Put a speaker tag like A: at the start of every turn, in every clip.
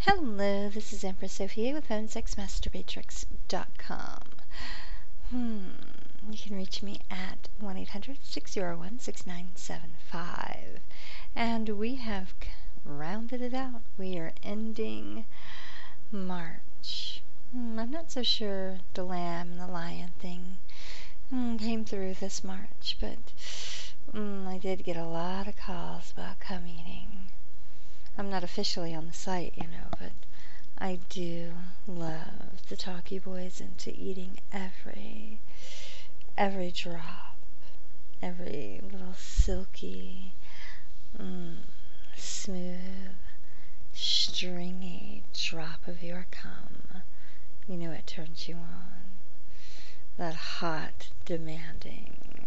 A: Hello, this is Empress Sophia with PhoneSexMasturbatrix.com. You can reach me at 1-800-601-6975. And we have rounded it out. We are ending March. I'm not so sure the lamb and the lion thing came through this March, but I did get a lot of calls about cum eating. I'm not officially on the site, but I do love to talk you boys into eating every drop, every little silky, smooth, stringy drop of your cum. It turns you on. That hot, demanding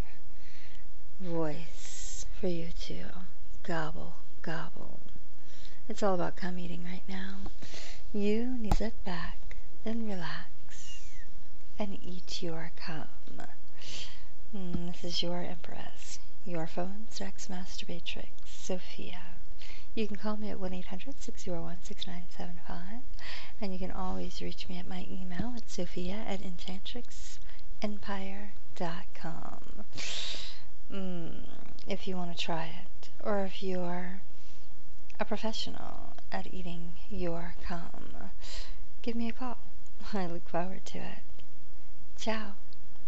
A: voice for you to gobble, gobble. It's all about cum eating right now. You need to sit back and relax and eat your cum. This is your Empress, your phone sex masturbatrix, Sophia. You can call me at 1-800-601-6975, and you can always reach me at my email at sophia@enchantrixempire.com. If you want to try it, or if you're a professional at eating your cum, give me a call. I look forward to it. Ciao.